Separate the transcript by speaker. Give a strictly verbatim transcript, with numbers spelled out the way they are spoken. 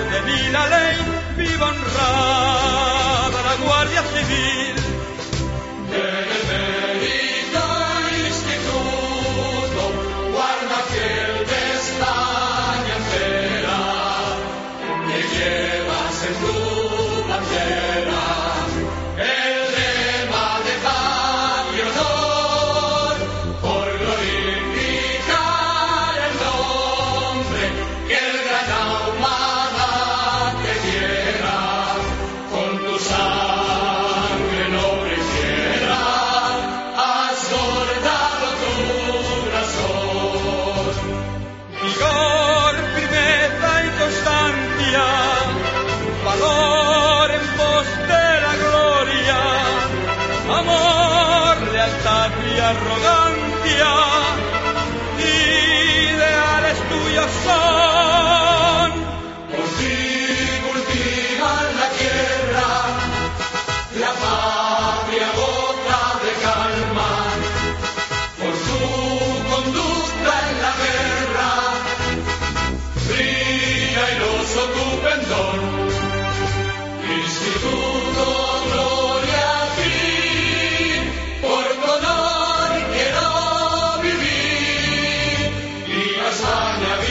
Speaker 1: de mí la ley, viva honrada la Guardia Civil.
Speaker 2: Benemérito instituto, guarda fiel de España entera, que llevas en tu bandera el lema de paz y honor, por glorificar el nombre que el gran Ahumada te diera, con tu sangre noble y fiera has bordado tu razón.
Speaker 1: Vigor, firmeza y constancia, valor en pos de la gloria, amor, lealtad y arrogancia, ideales tuyos son.
Speaker 2: Por ti cultivan la tierra, la patria gota de calma, por tu conducta en la guerra, brilla airoso tu pendón. Instituto, gloria a ti, por tu honor quiero vivir, viva España,